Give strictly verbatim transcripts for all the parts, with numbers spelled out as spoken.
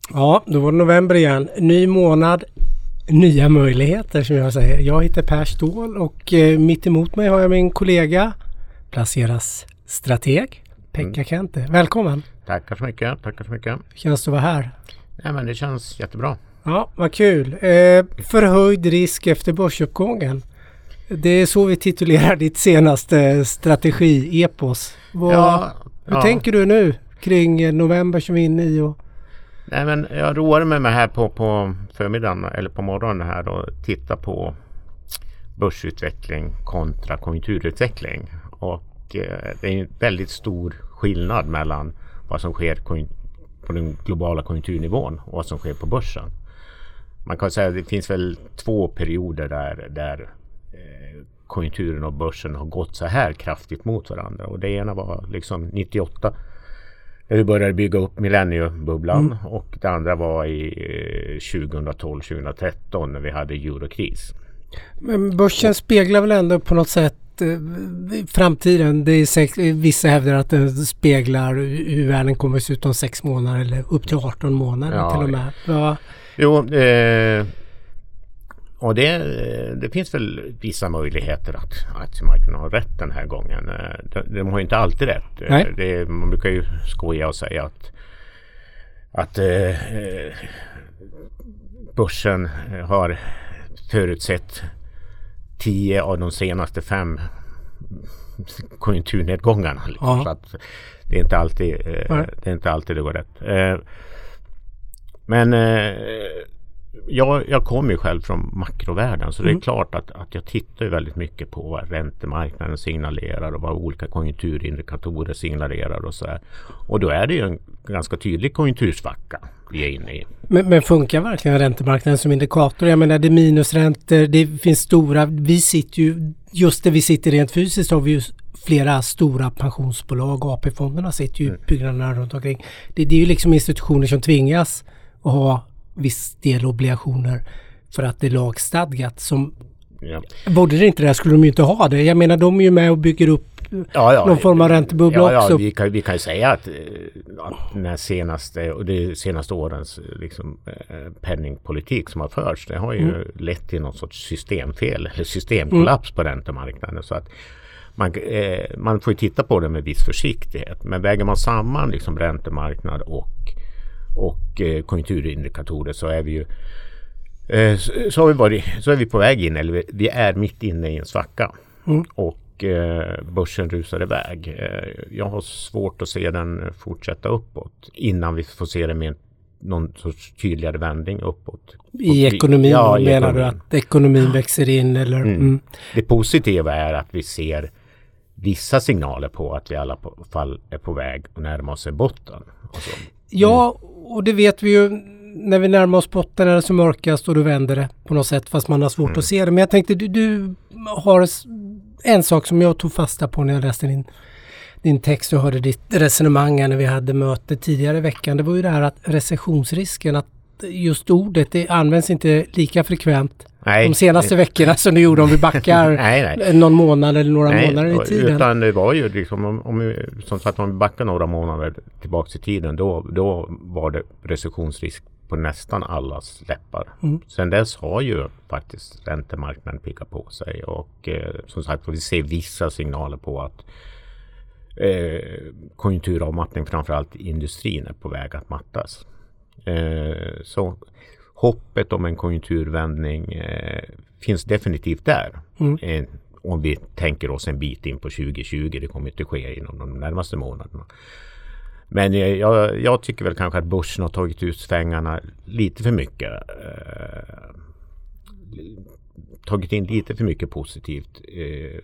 Ja, då var det november igen. Ny månad, nya möjligheter som jag säger. Jag heter Per Ståhl och eh, mitt emot mig har jag min kollega, Placeras strateg, Pekka mm. Kente. Välkommen. Tackar så mycket, tackar så mycket. Känns det att vara här? Ja, men det känns jättebra. Ja, vad kul. Eh, förhöjd risk efter börsuppgången. Det är så vi titulerar ditt senaste strategi-epos. Vad, ja, hur ja. tänker du nu kring november som vi är inne i? Och... Nej, men jag roar mig med här på, på förmiddagen eller på morgonen här och titta på börsutveckling kontra konjunkturutveckling. Och eh, det är en väldigt stor skillnad mellan vad som sker på den globala konjunkturnivån och vad som sker på börsen. Man kan säga att det finns väl två perioder där, där eh, konjunkturen och börsen har gått så här kraftigt mot varandra. Och det ena var liksom nittioåtta när vi började bygga upp millenniebubblan mm. och det andra var i eh, tjugotolv tjugotretton när vi hade eurokris. Men börsen och, speglar väl ändå på något sätt framtiden. Det är sex, vissa hävdar att den speglar hur världen kommer att se ut om sex månader eller upp till arton månader ja, till och med. Ja. Jo, eh, och det, det finns väl vissa möjligheter att aktiemarknaden har rätt den här gången. De, de har ju inte alltid rätt. Nej. Det, man brukar ju skoja och säga att, att eh, börsen har förutsett tio av de senaste fem konjunkturnedgångarna. Liksom. Så att det är inte alltid eh, det är inte alltid det går rätt. Eh, men eh, jag, jag kommer ju själv från makrovärlden så mm. det är klart att, att jag tittar väldigt mycket på vad räntemarknaden signalerar och vad olika konjunkturindikatorer signalerar och så här. Och då är det ju en ganska tydlig konjunktursvacka vi är inne i. Men, men funkar verkligen räntemarknaden som indikator? Jag menar det är minusräntor, det finns stora, vi sitter ju, just där vi sitter rent fysiskt har vi ju flera stora pensionsbolag, A P-fonderna sitter ju mm. byggnaderna runt omkring. Det, det är ju liksom institutioner som tvingas att ha viss del obligationer för att det är lagstadgat som ja. Borde det inte det skulle de ju inte ha det. Jag menar de är ju med och bygger upp ja, ja, någon form av räntebubbla ja, också. Ja, vi kan, vi kan ju säga att, att den senaste och det senaste årens liksom, penningpolitik som har förts det har ju mm. lett till någon sorts systemfel eller systemkollaps mm. på räntemarknaden så att man, eh, man får ju titta på det med viss försiktighet men väger man samman liksom räntemarknad och och eh, konjunkturindikatorer så är vi ju eh, så, så, har vi varit, så är vi på väg in eller vi, vi är mitt inne i en svacka mm. och eh, börsen rusar iväg. Eh, jag har svårt att se den fortsätta uppåt innan vi får se det med någon sorts tydligare vändning uppåt. I ekonomin ja, i menar ekonomin. Du att ekonomin växer in? Eller? Mm. Mm. Det positiva är att vi ser vissa signaler på att vi i alla fall är på väg att närma oss en botten. Alltså, ja, och det vet vi ju när vi närmar oss botten är det så mörkast och du vänder det på något sätt fast man har svårt mm. att se det. Men jag tänkte, du, du har en sak som jag tog fasta på när jag läste din, din text och hörde ditt resonemang när vi hade möte tidigare i veckan. Det var ju det här att recessionsrisken, att just ordet, det används inte lika frekvent nej, de senaste nej. veckorna som det gjorde om vi backar nej, nej. någon månad eller några nej, månader i tiden. Utan det var ju liksom, om, om vi, som sagt om vi backar några månader tillbaka i tiden, då, då var det recessionsrisk på nästan allas läppar. Mm. Sen dess har ju faktiskt räntemarknaden pickat på sig och eh, som sagt vi ser vissa signaler på att eh, konjunkturavmattning framförallt i industrin är på väg att mattas. Eh, så hoppet om en konjunkturvändning eh, finns definitivt där. Mm. Eh, om vi tänker oss en bit in på tjugo tjugo, det kommer inte ske inom de närmaste månaderna. Men eh, jag, jag tycker väl kanske att börsen har tagit ut svängarna lite för mycket. Eh, tagit in lite för mycket positivt eh,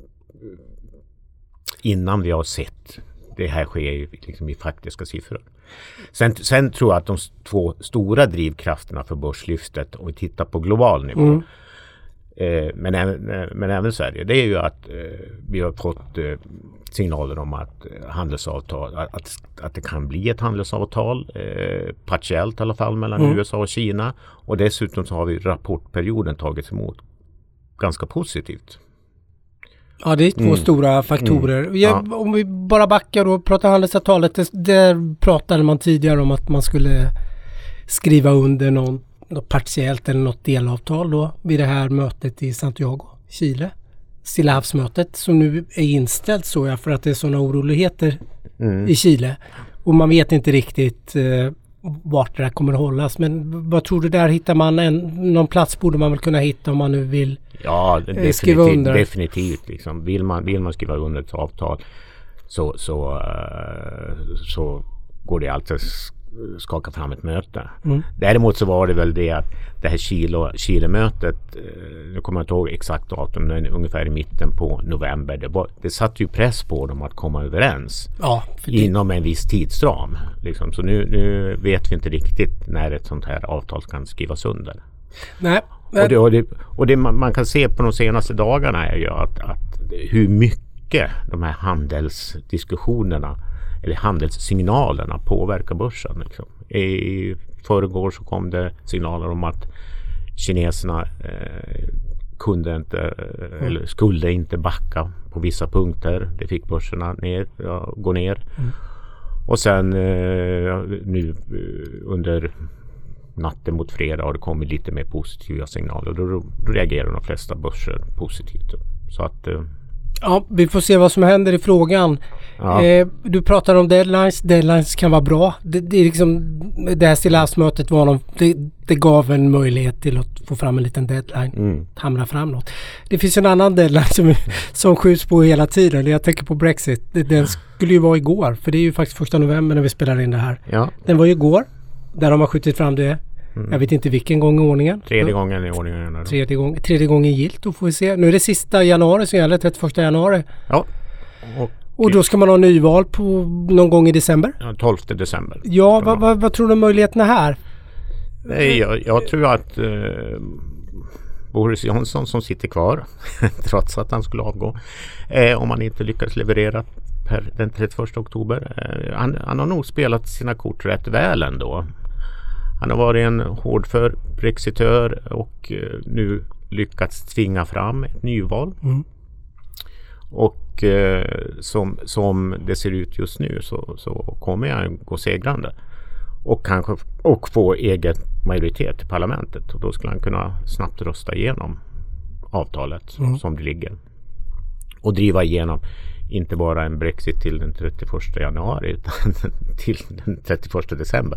innan vi har sett det här sker liksom i faktiska siffror. Sen, sen tror jag att de två stora drivkrafterna för börslyftet, om vi tittar på global nivå, mm. eh, men, även, men även Sverige, det är ju att eh, vi har fått eh, signaler om att handelsavtal, att, att det kan bli ett handelsavtal, eh, partiellt i alla fall mellan mm. U S A och Kina, och dessutom så har vi rapportperioden tagits emot ganska positivt. Ja, det är två mm. stora faktorer. Mm. Jag, Ja. Om vi bara backar och pratar handelsavtalet, där pratade man tidigare om att man skulle skriva under någon, något partiellt eller något delavtal då vid det här mötet i Santiago, Chile. Stilla havsmötet som nu är inställt så jag för att det är sådana oroligheter mm. i Chile. Och man vet inte riktigt eh, vart det där kommer att hållas. Men vad tror du där hittar man en, någon plats borde man väl kunna hitta om man nu vill ja, eh, definitivt, skriva under? Definitivt. Liksom. Vill, man, vill man skriva under ett avtal så, så, uh, så går det alltid skaka fram ett möte. Mm. Däremot så var det väl det att det här Chile, Chile-mötet, nu kommer jag inte ihåg exakt datum, men ungefär i mitten på november, det, var, det satt ju press på dem att komma överens ja, för det... inom en viss tidsram. Liksom. Så nu, nu vet vi inte riktigt när ett sånt här avtal kan skrivas under. Nej. Men... Och, det, och, det, och det man, man kan se på de senaste dagarna är ju att, att hur mycket de här handelsdiskussionerna eller handelssignalerna påverkar börsen. Liksom. I förrgår så kom det signaler om att kineserna eh, kunde inte eh, eller skulle inte backa på vissa punkter. Det fick börserna ner, ja, gå ner. Mm. Och sen eh, nu eh, under natten mot fredag har det kommit lite mer positiva signaler. Då, då reagerar de flesta börser positivt. Så att eh, ja, vi får se vad som händer i frågan. Ja. Eh, du pratar om deadlines. Deadlines kan vara bra. Det, det, är liksom, det här stilla havsmötet var någon, det, det gav en möjlighet till att få fram en liten deadline. Mm. Hamra fram något. Det finns en annan deadline som, mm. som skjuts på hela tiden. Jag tänker på Brexit. Den skulle ju vara igår. För det är ju faktiskt första november när vi spelar in det här. Ja. Den var ju igår. Där har man skjutit fram det. Mm. Jag vet inte vilken gång i ordningen. Tredje gången i ordningen. Tredje, gång, tredje gången gilt, då får vi se. Nu är det sista januari som gäller, trettioförsta januari. Ja. Och, och då ska man ha nyval på någon gång i december? Ja, tolfte december. Ja, vad, vad, vad tror du om möjligheterna här? Nej, jag, jag tror att eh, Boris Johnson som sitter kvar, trots att han skulle avgå, eh, om han inte lyckas leverera per den trettioförsta oktober. Eh, han, han har nog spelat sina kort rätt väl ändå. Han har varit en hårdför brexitör och eh, nu lyckats tvinga fram ett nyval. Mm. Och eh, som, som det ser ut just nu så, så kommer han gå segrande. Och kanske och få egen majoritet i parlamentet. Och då skulle han kunna snabbt rösta igenom avtalet mm. som det ligger. Och driva igenom inte bara en Brexit till den trettioförsta januari utan till den trettioförsta december.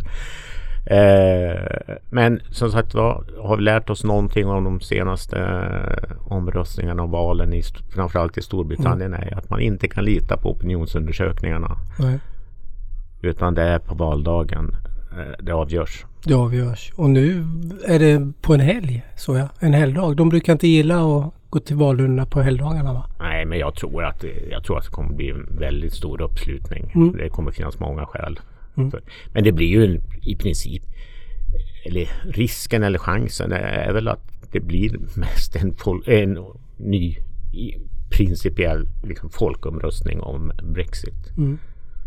Eh, men som sagt var, har vi lärt oss någonting om de senaste eh, omröstningarna och valen i, framförallt i Storbritannien mm. är att man inte kan lita på opinionsundersökningarna. Nej. Utan det är på valdagen eh, det avgörs. Det avgörs. Och nu är det på en helg, så ja, en helgdag. De brukar inte gilla att gå till valurnorna på helgdagarna, va? Nej, men jag tror att, jag tror att det kommer bli en väldigt stor uppslutning. Mm. Det kommer finnas många skäl. Mm. Men det blir ju en, i princip, eller risken eller chansen är väl att det blir mest en, fol- en ny principiell liksom, folkomröstning om Brexit. Mm.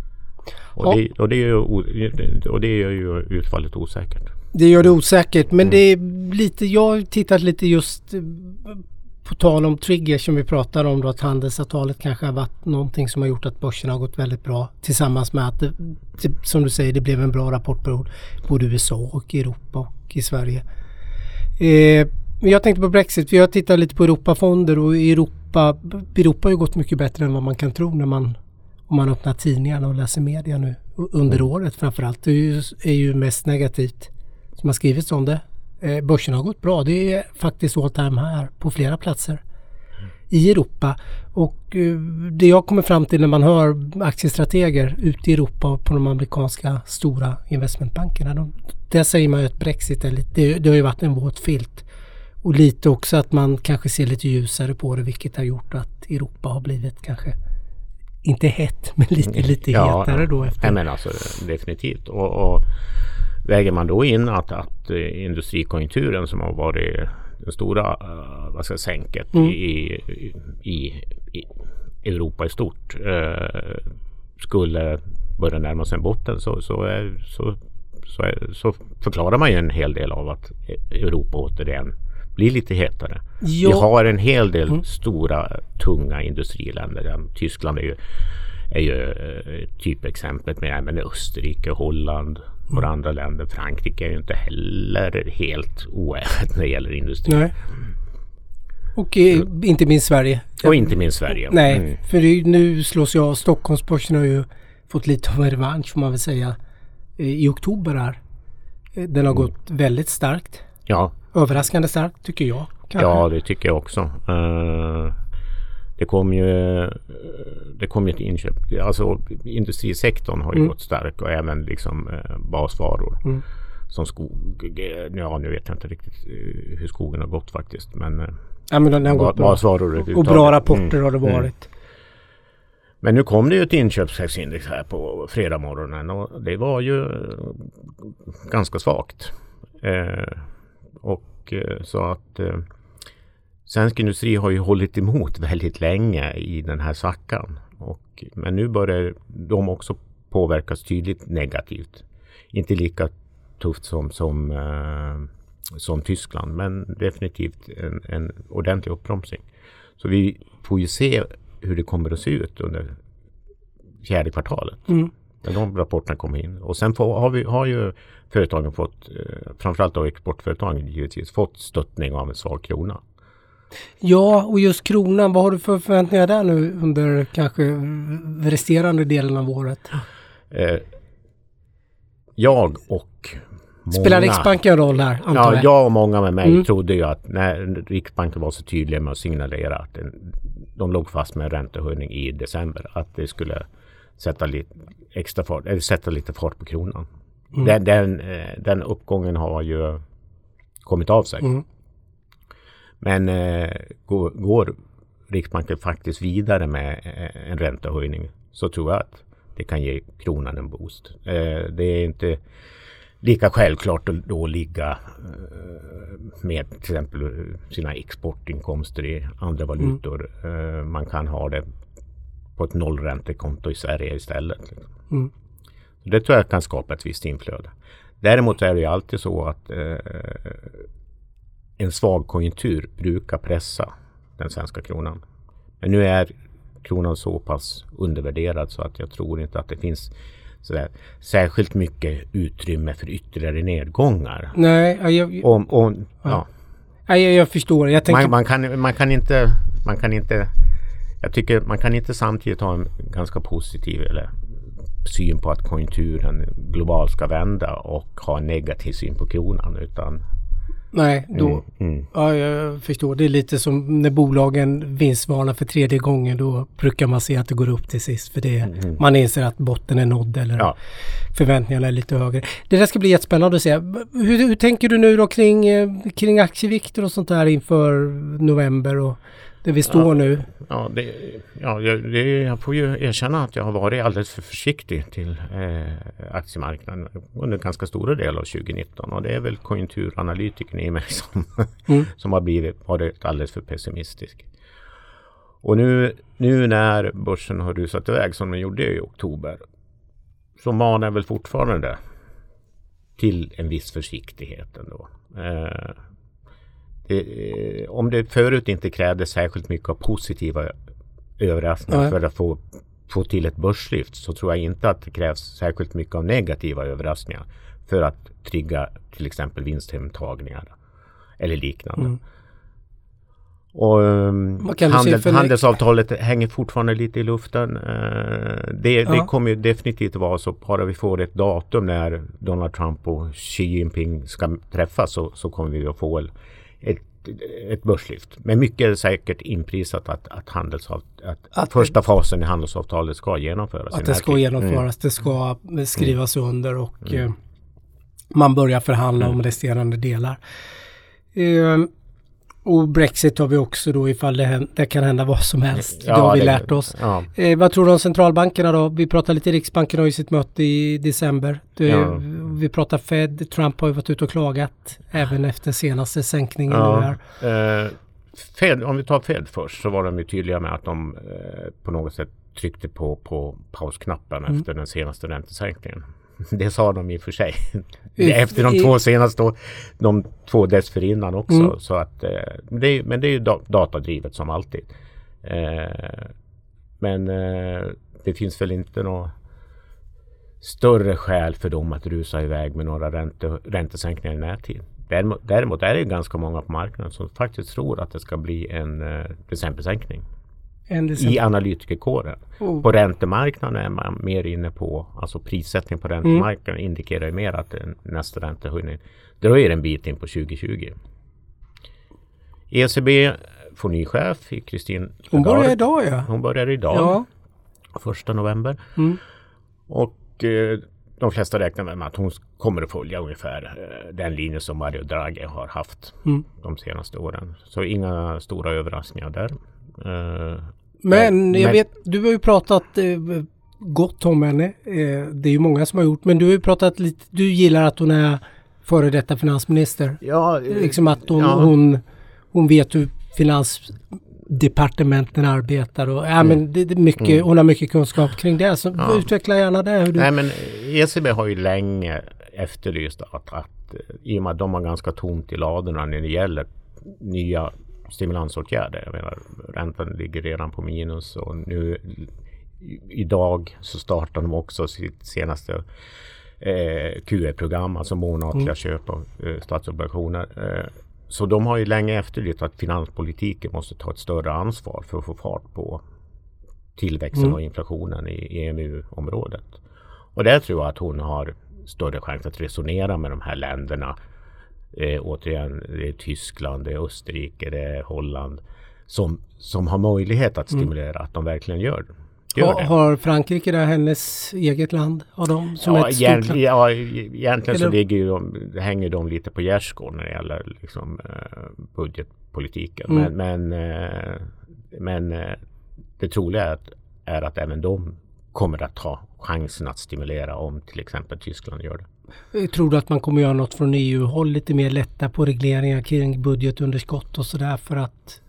Och, det, och, det är ju, och det gör ju utfallet osäkert. Det gör det osäkert, men mm. det är lite, jag har tittat lite just på tal om trigger som vi pratar om då, att handelsavtalet kanske har varit någonting som har gjort att börsen har gått väldigt bra tillsammans med att det, som du säger, det blev en bra rapportperiod både i U S A och i Europa och i Sverige. Eh, jag tänkte på Brexit, vi har tittat lite på Europafonder och Europa, Europa har ju gått mycket bättre än vad man kan tro när man, om man öppnar tidningarna och läser media nu under mm. året framförallt. Det är ju, är ju mest negativt som har skrivits om det. Eh, börsen har gått bra. Det är faktiskt all time här på flera platser mm. i Europa. Och eh, det jag kommer fram till när man hör aktiestrateger ute i Europa och på de amerikanska stora investmentbankerna. De, där säger man ju att Brexit är lite, det, det har ju varit en våt filt. Och lite också att man kanske ser lite ljusare på det, vilket har gjort att Europa har blivit kanske inte hett, men lite, lite ja, hetare då. Efter. Ja, men alltså definitivt. Och, och väger man då in att, att industrikonjunkturen som har varit den stora uh, vad ska jag, sänket mm. i, i, i Europa i stort uh, skulle börja närma sig en botten så, så, är, så, så, är, så förklarar man ju en hel del av att Europa återigen blir lite hetare. Jo. Vi har en hel del mm. stora tunga industriländer. Tyskland är ju är ju eh, typexemplet med men Österrike, Holland och mm. andra länder. Frankrike är ju inte heller helt oävet när det gäller industri. Nej. Och eh, inte minst Sverige. Och inte minst Sverige. Nej, mm. för det, nu slås jag av. Stockholmsbörsen har ju fått lite av en revansch får man väl säga i oktober här. Den har gått väldigt starkt. Ja. Överraskande starkt tycker jag. Kanske. Ja, det tycker jag också. Uh, det kom ju det kom ju ett inköp. Alltså industrisektorn har ju mm. gått starkt och även liksom uh, basvaror. Mm. Som skog. Ja, nu vet jag inte riktigt uh, hur skogen har gått faktiskt. Men, uh, ja, men den har gått bra. Basvaror, och bra rapporter mm. har det varit. Mm. Men nu kom det ju ett inköpschefsindex här på fredag morgonen och det var ju ganska svagt. Eh, och eh, så att eh, svensk industri har ju hållit emot väldigt länge i den här svackan. Och, men nu börjar de också påverkas tydligt negativt. Inte lika tufft som, som, eh, som Tyskland, men definitivt en, en ordentlig uppbromsning. Så vi får ju se hur det kommer att se ut under fjärde kvartalet. Mm. När de rapporterna kommer in. Och sen får, har, vi, har ju företagen fått, eh, framförallt då exportföretagen givetvis, fått stöttning av en svag krona. Ja, och just kronan, vad har du för förväntningar där nu under kanske resterande delen av året? Eh, jag och många... Spelar Riksbanken en roll här? Ja, jag. jag och många med mig mm. trodde ju att när Riksbanken var så tydlig med att signalera att den, de låg fast med en räntehöjning i december, att det skulle sätta lite extra fart, eller sätta lite fart på kronan. Mm. Den, den, den uppgången har ju kommit av sig. Mm. Men eh, går, går Riksbanken faktiskt vidare med eh, en räntehöjning så tror jag att det kan ge kronan en boost. Eh, det är inte lika självklart att då ligga eh, med till exempel sina exportinkomster i andra valutor. Mm. Eh, man kan ha det på ett nollräntekonto i Sverige istället. Mm. Det tror jag kan skapa ett visst inflöde. Däremot är det ju alltid så att eh, en svag konjunktur brukar pressa den svenska kronan. Men nu är kronan så pass undervärderad så att jag tror inte att det finns sådär, särskilt mycket utrymme för ytterligare nedgångar. Nej, jag, om, om, ja. Ja, jag, jag förstår. Jag tänker... man, man, kan, man kan inte man kan inte jag tycker man kan inte samtidigt ha en ganska positiv eller syn på att konjunkturen globalt ska vända och ha en negativ syn på kronan utan nej, då mm, mm. ja, jag förstår. Det är lite som när bolagen vinstvarnar för tredje gången, då brukar man se att det går upp till sist för det mm. man inser att botten är nådd eller ja. Förväntningarna är lite högre. Det där ska bli jättespännande att se. Hur, hur tänker du nu då kring, kring aktievikter och sånt där inför november och där vi står ja, nu? Ja, det, ja jag, det, jag får ju erkänna att jag har varit alldeles för försiktig till eh, aktiemarknaden under ganska stora delar av tjugonitton och det är väl konjunkturanalytiken i mig som, mm. som har blivit varit alldeles för pessimistisk. Och nu, nu när börsen har rusat iväg som den gjorde i oktober så manar väl fortfarande till en viss försiktighet ändå. Eh, Det, om det förut inte krävde särskilt mycket av positiva överraskningar Nej. för att få, få till ett börslyft så tror jag inte att det krävs särskilt mycket av negativa överraskningar för att trigga till exempel vinsthemtagningar eller liknande. Mm. Och um, handel, handelsavtalet hänger fortfarande lite i luften. Uh, det, ja. det kommer ju definitivt vara så bara vi får ett datum när Donald Trump och Xi Jinping ska träffas så, så kommer vi att få ett, ett börslyft. Men mycket är säkert inprisat att, att, handelsavt, att, att första fasen i handelsavtalet ska genomföras. Att det ska genomföras, mm. det ska skrivas mm. under och mm. uh, man börjar förhandla mm. om resterande delar. Uh, Och Brexit har vi också då ifall det, det kan hända vad som helst. Ja, det har vi det, lärt oss. Ja. Eh, vad tror du om centralbankerna då? Vi pratar lite, Riksbanken har ju sitt möte i december. Det, ja. Vi pratar Fed. Trump har ju varit ute och klagat även efter senaste sänkningen. Ja. Eh, Fed, om vi tar Fed först så var de ju tydliga med att de eh, på något sätt tryckte på, på pausknappen mm. efter den senaste räntesänkningen. Det sa de i och för sig. Efter de två senaste, de två dessförinnan också. Mm. Så att, det, men det är ju datadrivet som alltid. Eh, men eh, det finns väl inte något större skäl för dem att rusa iväg med några ränte, räntesänkningar i närtid. Däremot, däremot är det ganska många på marknaden som faktiskt tror att det ska bli en uh, decembersänkning. En december. I analytikerkåren. Oh. På räntemarknaden är man mer inne på, alltså prissättning på räntemarknaden mm. indikerar ju mer att en, nästa räntehöjning dröjer en bit in på tjugo tjugo. E C B får ny chef i Kristin. Hon börjar idag ja. Hon börjar idag. Ja. Första november. Mm. Och eh, de flesta räknar med att hon kommer att följa ungefär eh, den linje som Mario Draghi har haft mm. de senaste åren. Så inga stora överraskningar där. Eh, men jag men, vet, du har ju pratat eh, gott om henne. Eh, det är ju många som har gjort. Men du har ju pratat lite, du gillar att hon är före detta finansminister. Ja. Eh, liksom att hon, ja. hon, hon vet hur finansdepartementen arbetar. Och, ja, mm. men det, det är mycket, mm. hon har mycket kunskap kring det. Så ja. utveckla gärna det. Hur du... Nej, men E C B har ju länge efterlyst att, att i och med att de har ganska tomt i ladorna när det gäller nya stimulansåtgärder. Jag menar, räntan ligger redan på minus och nu idag så startar de också sitt senaste eh, Q E-program, alltså månatliga mm. köp av eh, statsobligationer. Eh, så de har ju länge efterlyst att finanspolitiken måste ta ett större ansvar för att få fart på tillväxten mm. och inflationen i E M U-området. Och där tror jag att hon har större chans att resonera med de här länderna. Eh, återigen, det är Tyskland, det är Österrike, det är Holland som, som har möjlighet att stimulera mm. att de verkligen gör, gör ha, det. Har Frankrike där hennes eget land? Har de som ja, ett egent, stort ja, egentligen Eller? så ligger ju de, hänger de lite på gärdsgård när det gäller liksom, eh, budgetpolitiken. Mm. Men, men, eh, men eh, det troliga är att, är att även de kommer att ta chansen att stimulera om till exempel Tyskland gör det. Jag tror du att man kommer göra något från E U-håll, lite mer lätta på regleringar kring budgetunderskott och sådär för att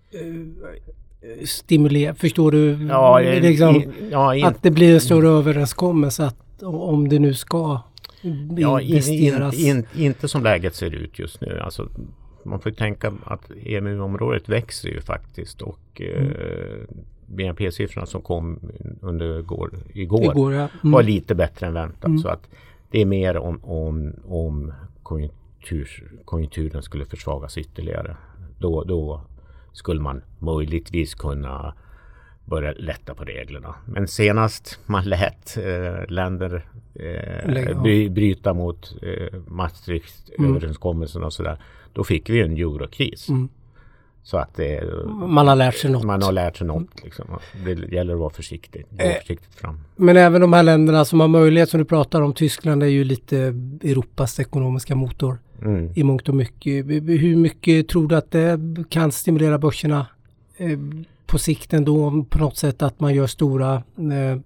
uh, stimulera, förstår du? Ja, liksom, i, ja, in, att det blir en större överenskommelse att om det nu ska ja, investeras. In, in, in, inte som läget ser ut just nu. Alltså, man får tänka att E M U-området växer ju faktiskt och mm. uh, B N P-siffrorna som kom under går, igår, igår ja. mm. var lite bättre än väntat. Mm. Så att det är mer om, om, om konjunktur, konjunkturen skulle försvagas ytterligare. Då, då skulle man möjligtvis kunna börja lätta på reglerna. Men senast man lät eh, länder eh, bry, bryta mot eh, Maastricht-överenskommelsen mm. och sådär, då fick vi en eurokris. Mm. Så att det, man har lärt sig något. Man har lärt sig något. Liksom. Det gäller att vara försiktig. Gå eh, försiktigt fram. Men även de här länderna som har möjlighet, som du pratar om, Tyskland är ju lite Europas ekonomiska motor mm. i mångt och mycket. Hur mycket tror du att det kan stimulera börserna eh, på sikt ändå på något sätt, att man gör stora eh,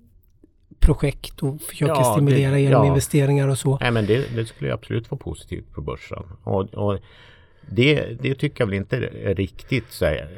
projekt och försöker ja, stimulera det, genom ja. investeringar och så? Nej, men det, det skulle absolut vara positivt på börsen. Och, och Det, det tycker jag väl inte är riktigt så här,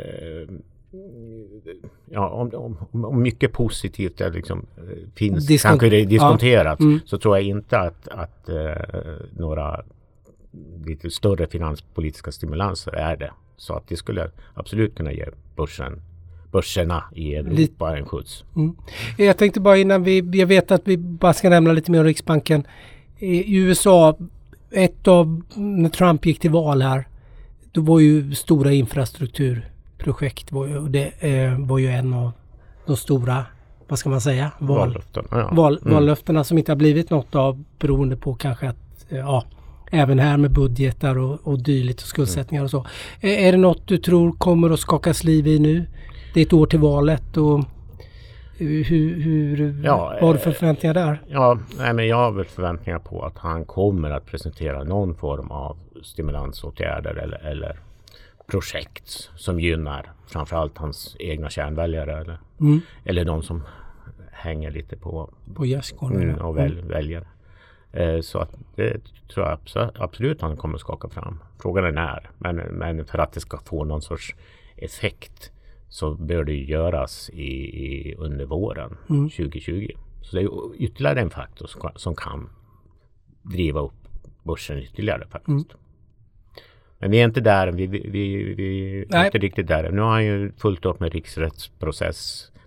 ja, om, om, om mycket positivt är liksom, finns Diskont- kanske det diskonterat ja. mm. så tror jag inte att, att uh, några lite större finanspolitiska stimulanser är det. Så att det skulle absolut kunna ge börsen, börserna i Europa en skjuts. Mm. Jag tänkte bara innan vi, jag vet att vi bara ska nämna lite mer om Riksbanken. I U S A, ett av, när Trump gick till val här, då var ju stora infrastrukturprojekt, var ju, det eh, var ju en av de stora, vad ska man säga, val, vallöften, ja. val, mm. vallöftena som inte har blivit något av, beroende på kanske att, eh, ja, även här med budgetar och, och dylikt och skuldsättningar mm. och så. Eh, är det något du tror kommer att skakas liv i nu? Det är ett år till valet och Hur, hur, ja, vad har du för förväntningar där? Ja, nej, men jag har väl förväntningar på att han kommer att presentera någon form av stimulansåtgärder eller, eller projekt som gynnar framförallt hans egna kärnväljare eller, mm. eller de som hänger lite på, på gärdsgården mm, och väl, mm. väljer. Eh, så att det tror jag absolut, absolut han kommer att skaka fram. Frågan är när, men, men för att det ska få någon sorts effekt så bör det göras i, i under våren mm. tjugo tjugo. Så det är ytterligare en faktor som, som kan driva upp börsen ytterligare faktiskt. Mm. Men vi är inte där, vi, vi, vi, vi är inte riktigt där. Nu har han ju fullt upp med riksrättsprocess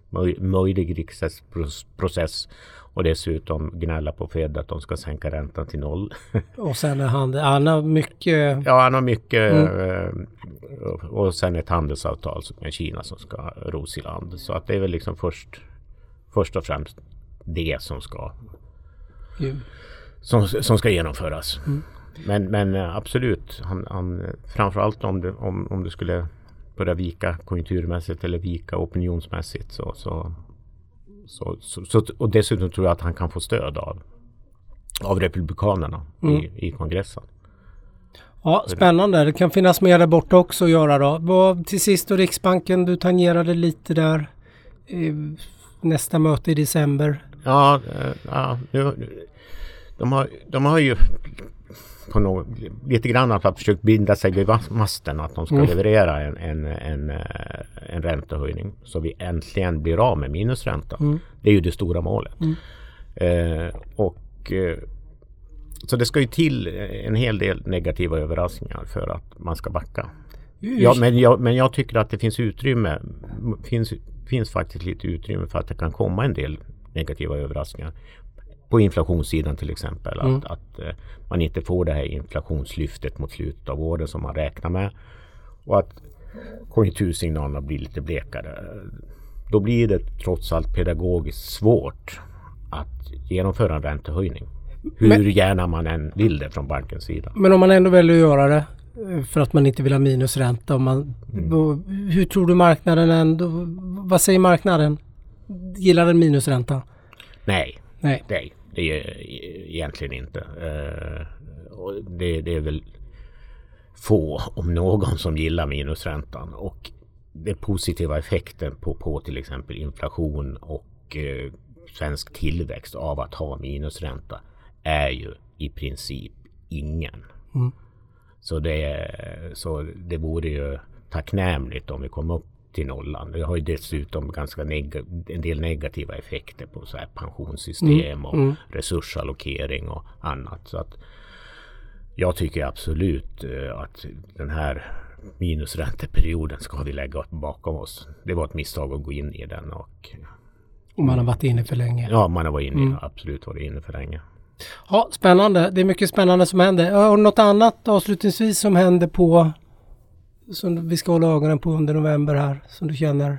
möj, möjlig riksdagsprocess och dessutom gnälla på Fed att de ska sänka räntan till noll. Och sen är han, han har mycket... Ja, han har mycket mm. och sen ett handelsavtal med Kina som ska ros i land. Så att det är väl liksom först, först och främst det som ska mm. som, som ska genomföras. Mm. Men, men absolut, han, han, framförallt om det, om, om det skulle börja vika konjunkturmässigt eller vika opinionsmässigt så, så, så, så, så och dessutom tror jag att han kan få stöd av, av republikanerna mm. i, i kongressen. Ja, spännande. Det kan finnas mer där borta också att göra då. Vad, till sist då Riksbanken, du tangerade lite där i nästa möte i december. Ja, ja nu, de, har, de har ju på något, lite grann att försökt binda sig vid masten att de ska mm. leverera en, en, en, en räntehöjning så vi äntligen blir av med minusränta. Mm. Det är ju det stora målet. Mm. Eh, och eh, så det ska ju till en hel del negativa överraskningar för att man ska backa. Ja, men, jag, men jag tycker att det finns utrymme finns, finns faktiskt lite utrymme för att det kan komma en del negativa överraskningar. På inflationssidan till exempel. Mm. Att, att uh, man inte får det här inflationslyftet mot slutet av året som man räknar med. Och att konjunktursignalerna blir lite blekare. Då blir det trots allt pedagogiskt svårt att genomföra en räntehöjning. Hur men, gärna man än vill det från bankens sida. Men om man ändå väljer att göra det för att man inte vill ha minusränta. Om man, mm. då, hur tror du marknaden ändå, vad säger marknaden? Gillar den minusränta? Nej. Nej. Nej, det är egentligen inte. Uh, och det, det är väl få, om någon, som gillar minusräntan. Och den positiva effekten på, på till exempel inflation och uh, svensk tillväxt av att ha minusränta är ju i princip ingen. Mm. Så, det, så det vore ju tacknämligt om vi kom upp till nollan. Det har ju dessutom ganska neg- en del negativa effekter på så här pensionssystem mm. och mm. resursallokering och annat. Så att jag tycker absolut att den här minusränteperioden ska vi lägga bakom oss. Det var ett misstag att gå in i den. Och, och man har varit inne för länge. Ja, man har varit inne, mm. absolut varit inne för länge. Ja, spännande. Det är mycket spännande som händer. Och något annat avslutningsvis som händer på som vi ska hålla ögonen på under november här, som du känner?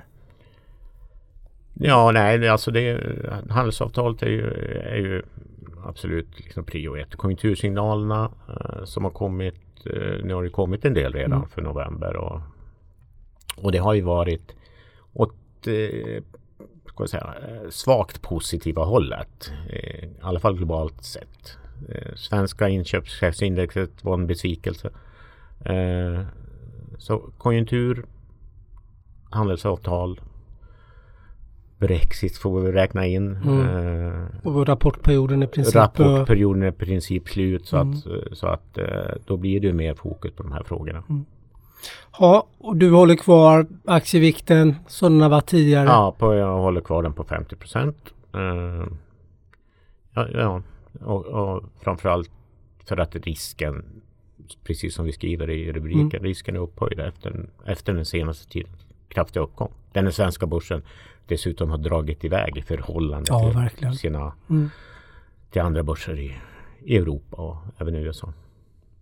Ja, nej, alltså det handelsavtalet är ju, är ju absolut liksom prio ett. Konjunktursignalerna eh, som har kommit, eh, nu har det kommit en del redan mm. för november och, och det har ju varit åt eh, ska jag säga, svagt positiva hållet, eh, i alla fall globalt sett. Eh, svenska inköpschefsindexet var en besvikelse. Eh, Så konjunktur, handelsavtal, Brexit får vi räkna in. Mm. Eh, och rapportperioden är i princip rapportperioden är i princip slut så mm. att, så att då blir det mer fokus på de här frågorna. Mm. Ja, och du håller kvar aktievikten som den har varit tidigare? Ja, på, jag håller kvar den på femtio procent. Eh, ja, ja. Och, och framförallt för att risken, precis som vi skriver i rubriken, mm. risken är upphöjd efter, efter den senaste tiden kraftiga uppgång. Den svenska börsen dessutom har dragit iväg i förhållande ja, till verkligen. sina mm. till andra börser i, i Europa och även i U S A.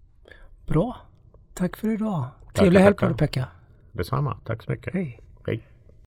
Bra. Tack för idag. Trevlig helg på dig, Pekka. Detsamma. Tack så mycket. Hej. Hej.